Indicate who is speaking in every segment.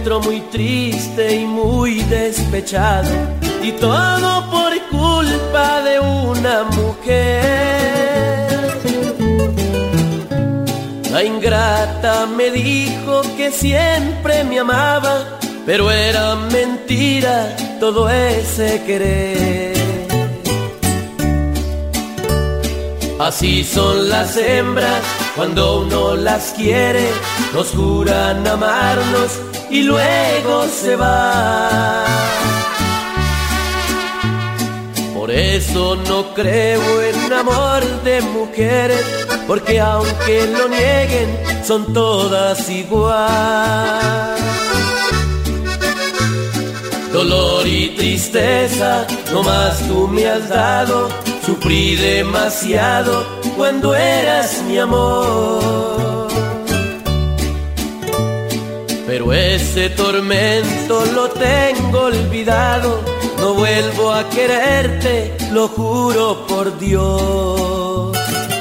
Speaker 1: encuentro muy triste y muy despechado, y todo por culpa de una mujer. La ingrata me dijo que siempre me amaba, pero era mentira todo ese querer. Así son las hembras cuando uno las quiere, nos juran amarnos y luego se va. Por eso no creo en amor de mujeres, porque aunque lo nieguen, son todas igual. Dolor y tristeza, nomás tú me has dado. Sufrí demasiado cuando eras mi amor. Pero ese tormento lo tengo olvidado. No vuelvo a quererte, lo juro por Dios.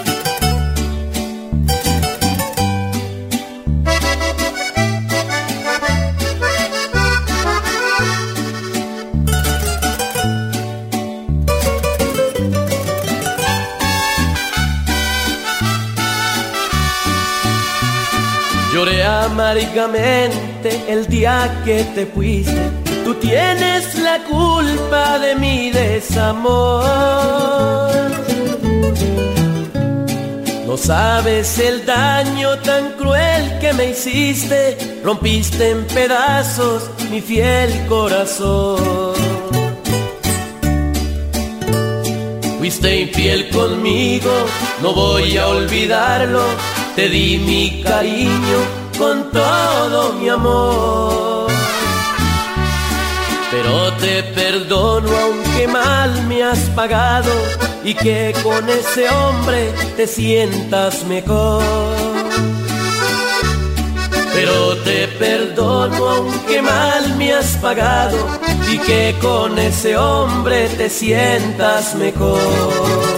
Speaker 1: Lloré amargamente el día que te fuiste. Tú tienes la culpa de mi desamor. No sabes el daño tan cruel que me hiciste. Rompiste en pedazos mi fiel corazón. Fuiste infiel conmigo, no voy a olvidarlo. Te di mi cariño con todo mi amor. Pero te perdono aunque mal me has pagado y que con ese hombre te sientas mejor. Pero te perdono aunque mal me has pagado y que con ese hombre te sientas mejor.